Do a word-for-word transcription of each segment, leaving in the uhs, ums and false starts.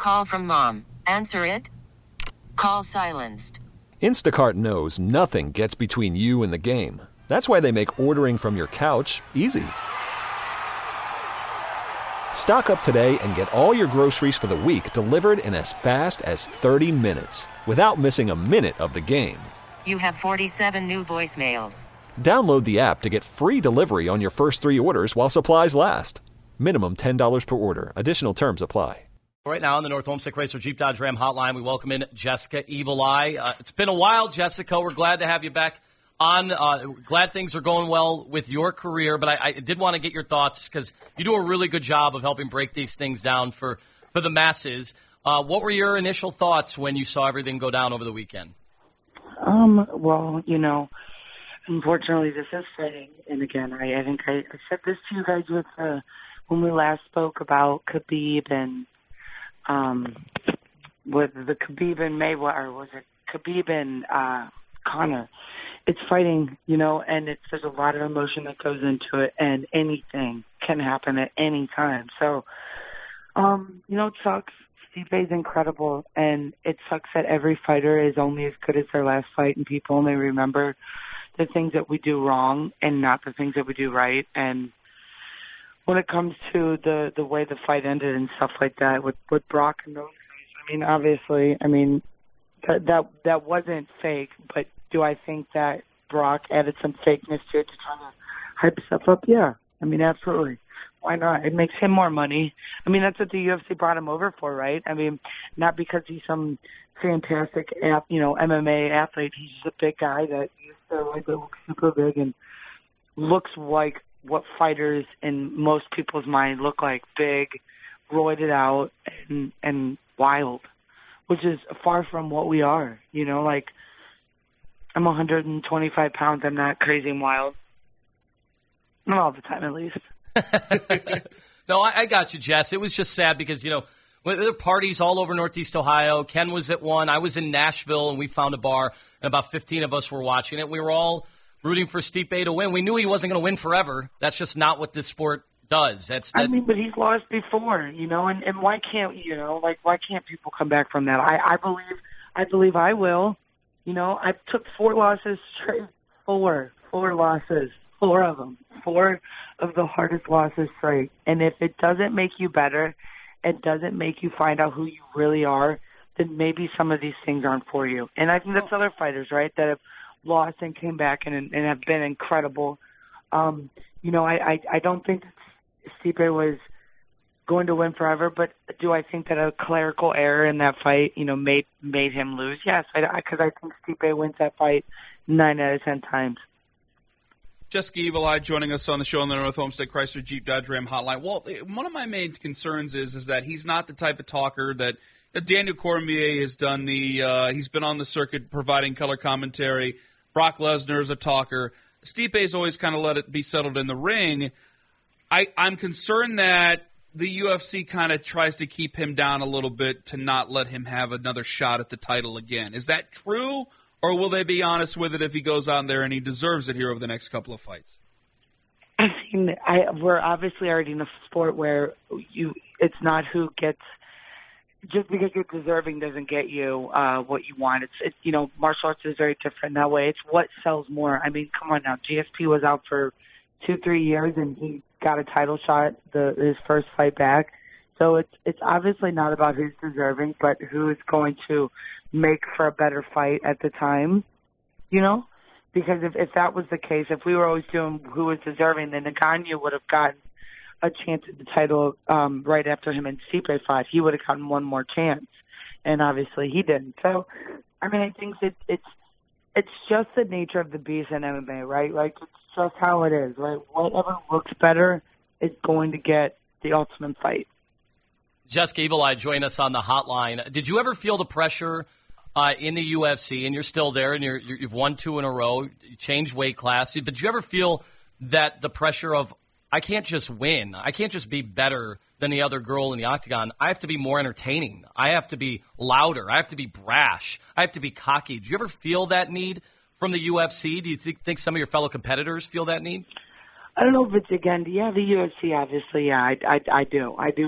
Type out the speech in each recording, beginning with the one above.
Call from mom. Answer it. Call silenced. Instacart knows nothing gets between you and the game. That's why they make ordering from your couch easy. Stock up today and get all your groceries for the week delivered in as fast as thirty minutes without missing a minute of the game. You have forty-seven new voicemails. Download the app to get free delivery on your first three orders while supplies last. Minimum ten dollars per order. Additional terms apply. Right now on the North Homestead Chrysler Jeep Dodge Ram hotline, we welcome in Jessica Evil Eye. Uh, it's been a while, Jessica. We're glad to have you back on. Uh, glad things are going well with your career, but I, I did want to get your thoughts because you do a really good job of helping break these things down for, for the masses. Uh, what were your initial thoughts when you saw everything go down over the weekend? Um, well, you know, unfortunately this is fitting. And again, I, I think I, I said this to you guys with uh, when we last spoke about Khabib and Um, with the Khabib and Mayweather, or was it Khabib and uh, Conor? It's fighting, you know, and it's there's a lot of emotion that goes into it, and anything can happen at any time. So, um, you know, it sucks. Stipe's incredible, and it sucks that every fighter is only as good as their last fight, and people only remember the things that we do wrong and not the things that we do right. And when it comes to the, the way the fight ended and stuff like that with, with Brock and those guys, I mean, obviously, I mean, that, that that wasn't fake, but do I think that Brock added some fakeness to it to try to hype stuff up? Yeah. I mean, absolutely. Why not? It makes him more money. I mean, that's what the U F C brought him over for, right? I mean, not because he's some fantastic, you know, M M A athlete. He's just a big guy that used to like look super big and looks like what fighters in most people's mind look like: big, roided out, and and wild, which is far from what we are. You know, like, I'm one hundred twenty-five pounds. I'm not crazy and wild. Not all the time, at least. No, I, I got you, Jess. It was just sad because, you know, there were parties all over Northeast Ohio. Ken was at one. I was in Nashville, and we found a bar, and about fifteen of us were watching it. We were all rooting for Stipe to win. We knew he wasn't going to win forever. That's just not what this sport does. That's that. I mean, but he's lost before, you know, and, and why can't, you know, like, why can't people come back from that? I, I believe, I believe I will. You know, I took four losses straight, four, four losses, four of them, four of the hardest losses straight. And if it doesn't make you better, it doesn't make you find out who you really are, then maybe some of these things aren't for you. And I think that's other fighters, right, that have lost and came back and and have been incredible. Um, you know, I, I, I don't think Stipe was going to win forever, but do I think that a clerical error in that fight, you know, made made him lose? Yes, because I, I, I think Stipe wins that fight nine out of ten times. Jessica Evil Eye joining us on the show on the North Homestead Chrysler Jeep Dodge Ram hotline. Well, one of my main concerns is is that he's not the type of talker that, that Daniel Cormier has done. The uh, he's been on the circuit providing color commentary. Brock Lesnar is a talker. Stipe's always kind of let it be settled in the ring. I, I'm concerned that the U F C kind of tries to keep him down a little bit to not let him have another shot at the title again. Is that true, or will they be honest with it if he goes out there and he deserves it here over the next couple of fights? I mean, I, we're obviously already in a sport where you it's not who gets – just because you're deserving doesn't get you uh, what you want. It's, it, you know, martial arts is very different that way. It's what sells more. I mean, come on now. G S P was out for two, three years, and he got a title shot, the, his first fight back. So it's it's obviously not about who's deserving, but who's going to make for a better fight at the time, you know? Because if, if that was the case, if we were always doing who was deserving, then Ngannou would have gotten a chance at the title um, right after him and Stipe fought. He would have gotten one more chance, and obviously he didn't. So, I mean, I think that it's it's just the nature of the beast in M M A, right? Like, it's just how it is, right? Whatever looks better is going to get the ultimate fight. Jessica Evil Eye joined us on the hotline. Did you ever feel the pressure uh, in the U F C, and you're still there, and you're, you've won two in a row, you changed weight class, but did you ever feel that the pressure of, I can't just win. I can't just be better than the other girl in the octagon. I have to be more entertaining. I have to be louder. I have to be brash. I have to be cocky. Do you ever feel that need from the U F C? Do you th- think some of your fellow competitors feel that need? I don't know if it's, again, yeah, the U F C, obviously, yeah, I, I, I do. I do.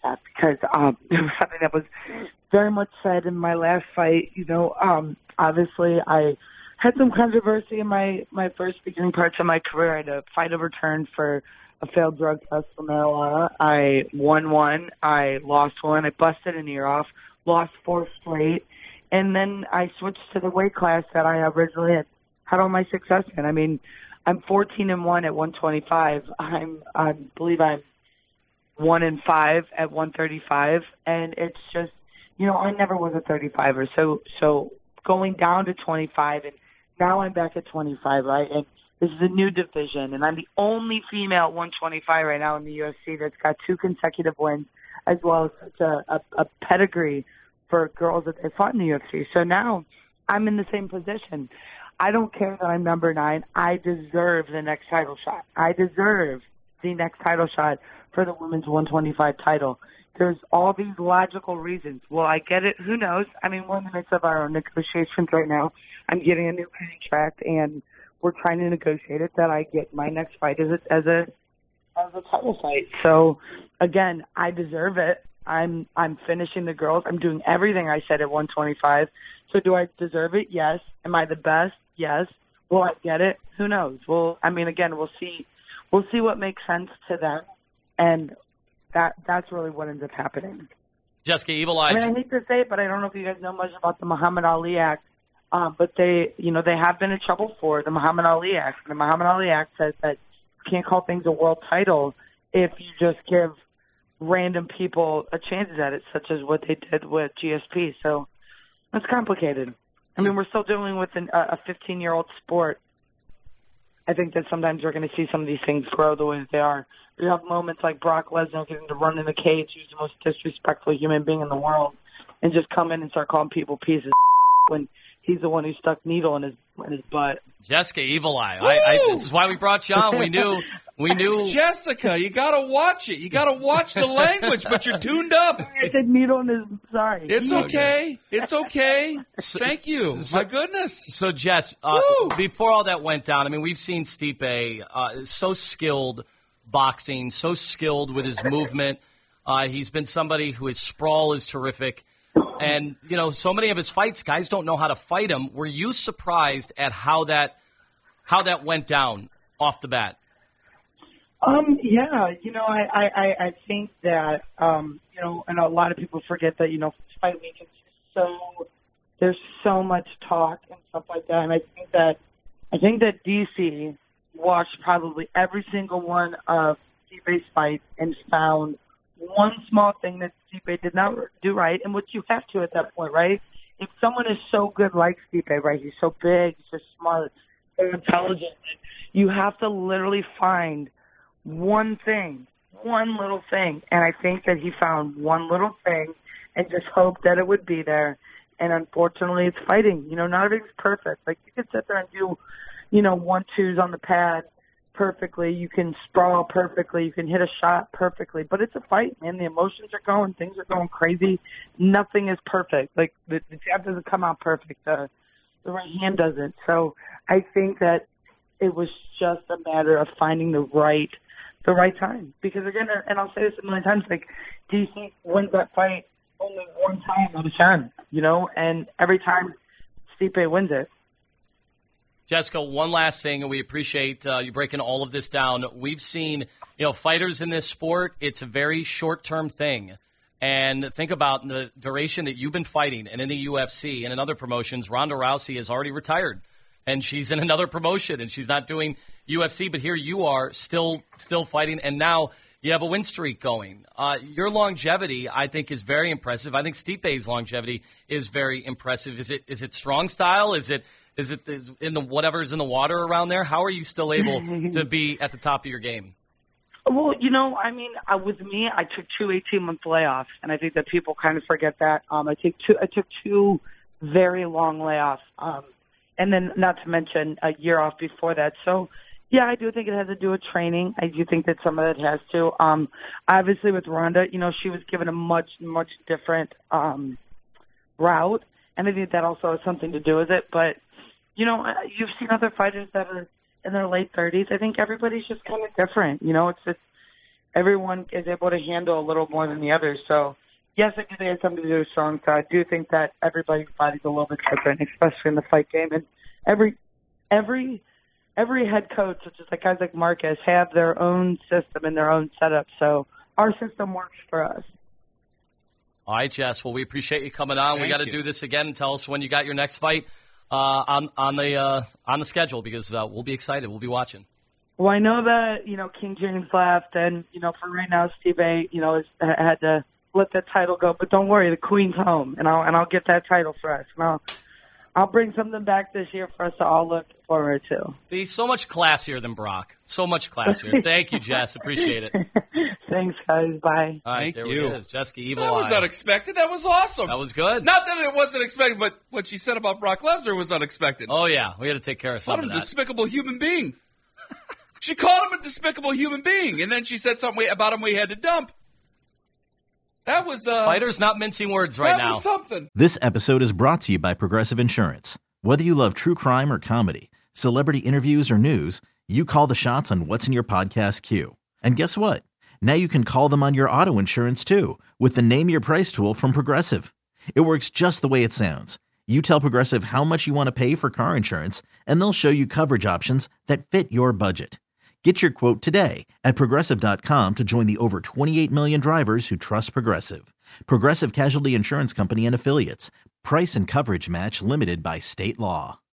that because um, it was something that was very much said in my last fight. You know, um, obviously I had some controversy in my, my first beginning parts of my career. I had a fight overturned for a failed drug test for marijuana. I won one. I lost one. I busted an ear off, lost four straight. And then I switched to the weight class that I originally had, had all my success in. I mean, I'm fourteen and one at one twenty-five. I'm, I believe I'm one and five at one thirty-five. And it's just, you know, I never was a thirty-fiver. So, so going down to twenty-five, and now I'm back at twenty-five, right? And this is a new division, and I'm the only female at one twenty-five right now in the U F C that's got two consecutive wins, as well as such a, a, a pedigree for girls that they fought in the U F C. So now I'm in the same position. I don't care that I'm number nine. I deserve the next title shot. I deserve the next title shot for the women's one twenty-five title. There's all these logical reasons. Will I get it? Who knows? I mean, we're in the midst of our own negotiations right now. I'm getting a new contract, and we're trying to negotiate it that I get my next fight as a, as a as a title fight. So, again, I deserve it. I'm I'm finishing the girls. I'm doing everything I said at one twenty-five. So do I deserve it? Yes. Am I the best? Yes. Will I get it? Who knows? Well, I mean, again, we'll see. We'll see what makes sense to them, and that that's really what ends up happening. Jessica Evil Eye. I mean, I hate to say it, but I don't know if you guys know much about the Muhammad Ali Act. Um, but they, you know, they have been in trouble for the Muhammad Ali Act. The Muhammad Ali Act says that you can't call things a world title if you just give random people a chance at it, such as what they did with G S P. So it's complicated. I mean, we're still dealing with an, a fifteen-year-old sport. I think that sometimes we're going to see some of these things grow the way that they are. You have moments like Brock Lesnar getting to run in the cage, who's the most disrespectful human being in the world, and just come in and start calling people pieces of when he's the one who stuck needle in his in his butt. Jessica Evil Eye. I, I, this is why we brought you on. We knew. We knew. Jessica, you got to watch it. You got to watch the language, but you're tuned up. I said needle in his. Sorry. It's okay. It's okay. Thank you. So, My goodness. So, Jess, uh, before all that went down, I mean, we've seen Stipe uh, so skilled boxing, so skilled with his movement. Uh, he's been somebody who his sprawl is terrific. And, you know, so many of his fights, guys don't know how to fight him. Were you surprised at how that how that went down off the bat? Um, yeah, you know, I, I, I think that, um, you know, and a lot of people forget that, you know, fight week is so, there's so much talk and stuff like that. And I think that, I think that D C watched probably every single one of Stipe's fights and found one small thing that Stipe did not do right, and what you have to at that point, right? If someone is so good like Stipe, right, he's so big, he's so smart, so intelligent, you have to literally find one thing, one little thing. And I think that he found one little thing and just hoped that it would be there. And unfortunately, it's fighting. You know, not everything's perfect. Like, you can sit there and do, you know, one-twos on the pad perfectly. You can sprawl perfectly. You can hit a shot perfectly. But it's a fight, man. The emotions are going. Things are going crazy. Nothing is perfect. Like, the, the jab doesn't come out perfect. The, the right hand doesn't. So I think that it was just a matter of finding the right the right time. Because, again, and I'll say this a million times, like, D C wins that fight only one time out of ten, you know, and every time Stipe wins it. Jessica, one last thing, and we appreciate uh, you breaking all of this down. We've seen, you know, fighters in this sport, it's a very short-term thing. And think about the duration that you've been fighting, and in the U F C and in other promotions, Ronda Rousey has already retired, and she's in another promotion, and she's not doing U F C, but here you are still still fighting, and now you have a win streak going. Uh, your longevity, I think, is very impressive. I think Stipe's longevity is very impressive. Is it is it strong style? Is it is it is in the whatever's in the water around there? How are you still able to be at the top of your game? Well, you know, I mean, uh, with me, I took two eighteen-month layoffs, and I think that people kind of forget that. Um, I took two. I took two very long layoffs, um, and then not to mention a year off before that. So. Yeah, I do think it has to do with training. I do think that some of it has to. Um, obviously, with Ronda, you know, she was given a much, much different um, route, and I think that also has something to do with it. But, you know, you've seen other fighters that are in their late thirties. I think everybody's just kind of different. You know, it's just everyone is able to handle a little more than the others. So, yes, I do think it's something to do with strong. So I do think that everybody's body's a little bit different, especially in the fight game. And every every every head coach, such as like guys like Marcus, have their own system and their own setup. So our system works for us. All right, Jess. Well, we appreciate you coming on. Thank we got to you. do this again and tell us when you got your next fight uh, on on the uh, on the schedule because uh, we'll be excited. We'll be watching. Well, I know that, you know, King James left, and, you know, for right now, Steve A, you know, has had to let that title go. But don't worry, the Queen's home, and I'll and I'll get that title for us. And I'll, I'll bring something back this year for us to all look forward to. See, so much classier than Brock. So much classier. Thank you, Jess. Appreciate it. Thanks, guys. Bye. All right, Thank there you. it is. Jessica Evil That was Eye. unexpected. That was awesome. That was good. Not that it wasn't expected, but what she said about Brock Lesnar was unexpected. Oh, yeah. We had to take care of What some a of that. despicable human being. She called him a despicable human being, and then she said something we- about him we had to dump. That was uh, Fighters not mincing words right that now. was something. This episode is brought to you by Progressive Insurance. Whether you love true crime or comedy, celebrity interviews or news, you call the shots on what's in your podcast queue. And guess what? Now you can call them on your auto insurance too with the Name Your Price tool from Progressive. It works just the way it sounds. You tell Progressive how much you want to pay for car insurance, and they'll show you coverage options that fit your budget. Get your quote today at Progressive dot com to join the over twenty-eight million drivers who trust Progressive. Progressive Casualty Insurance Company and Affiliates. Price and coverage match limited by state law.